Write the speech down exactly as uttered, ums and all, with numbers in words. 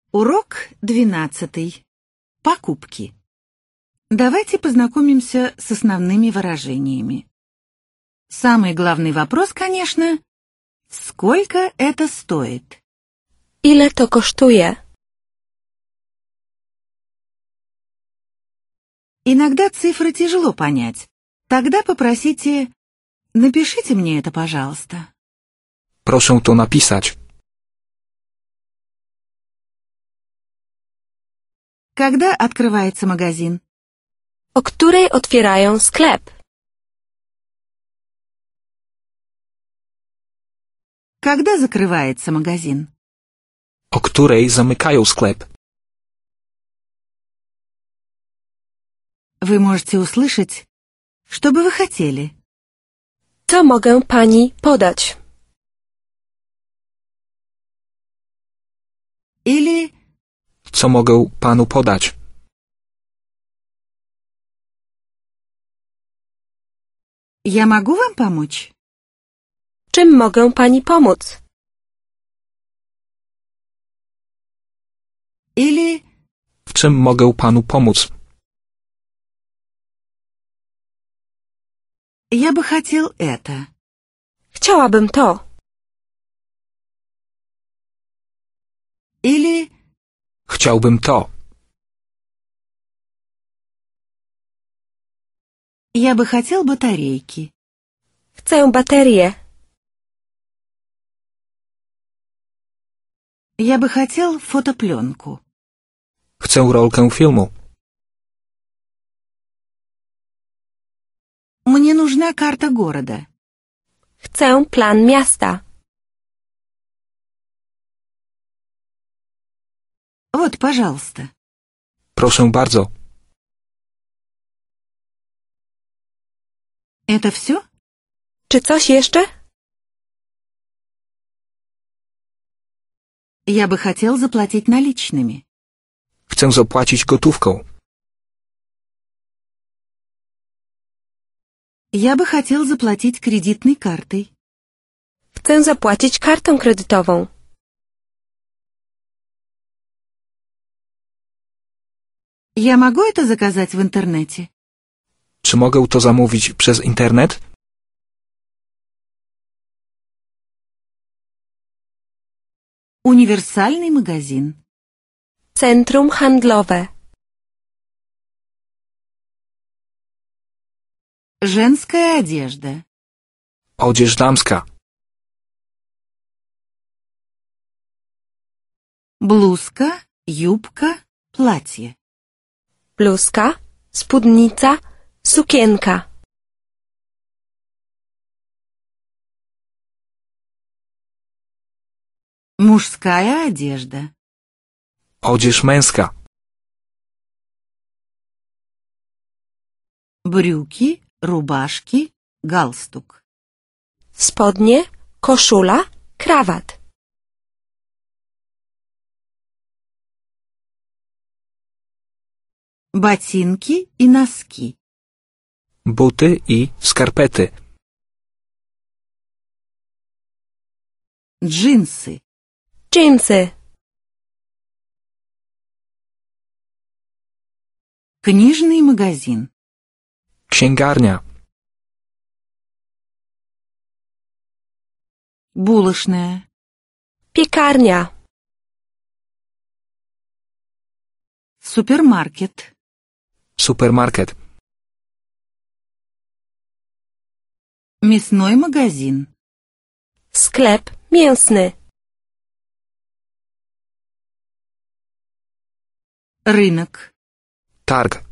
Урок двенадцатый. Покупки. Давайте познакомимся с основными выражениями. Самый главный вопрос, конечно, сколько это стоит? Ile to kosztuje? Иногда цифры тяжело понять. Тогда попросите «напишите мне это, пожалуйста». Proszę to napisać. Когда открывается магазин? O której otwierają sklep? Когда закрывается магазин? O której zamykają sklep? Вы можете услышать, что бы вы хотели. Co mogę pani podać? Или Co mogę panu podać? «Я могу вам помочь?» Czym mogę pani pomóc? Или W czym mogę panu pomóc? «Я бы хотел это». Chciałabym to. Или Chciałbym to. «Я бы хотел батарейки». Chcę baterię. «Я бы хотел фотопленку». Chcę rolkę filmu. «Мне нужна карта города». Chcę plan miasta. Вот, пожалуйста. Proszę bardzo. Это все? Czy coś jeszcze? Я бы хотел заплатить наличными. Chcę zapłacić gotówką. Я бы хотел заплатить кредитной картой. Chcę zapłacić kartą kredytową. Я могу это заказать в интернете? Czy mogę to zamówić przez internet? Универсальный магазин. Centrum handlowe. Женская одежда. Odzież damska. Блузка, юбка, платье. Bluzka, spódnica, sukienka. Мужская одежда. Odzież męska. Брюки, рубашки, галстук. Spodnie, koszula, krawat. Ботинки и носки. Buty i skarpety. Джинсы. Dżinsy. Книжный магазин. Księgarnia. Булочная. Piekarnia. Супермаркет. Supermarket. Мясной магазин. Sklep mięsny. Рынок. Targ.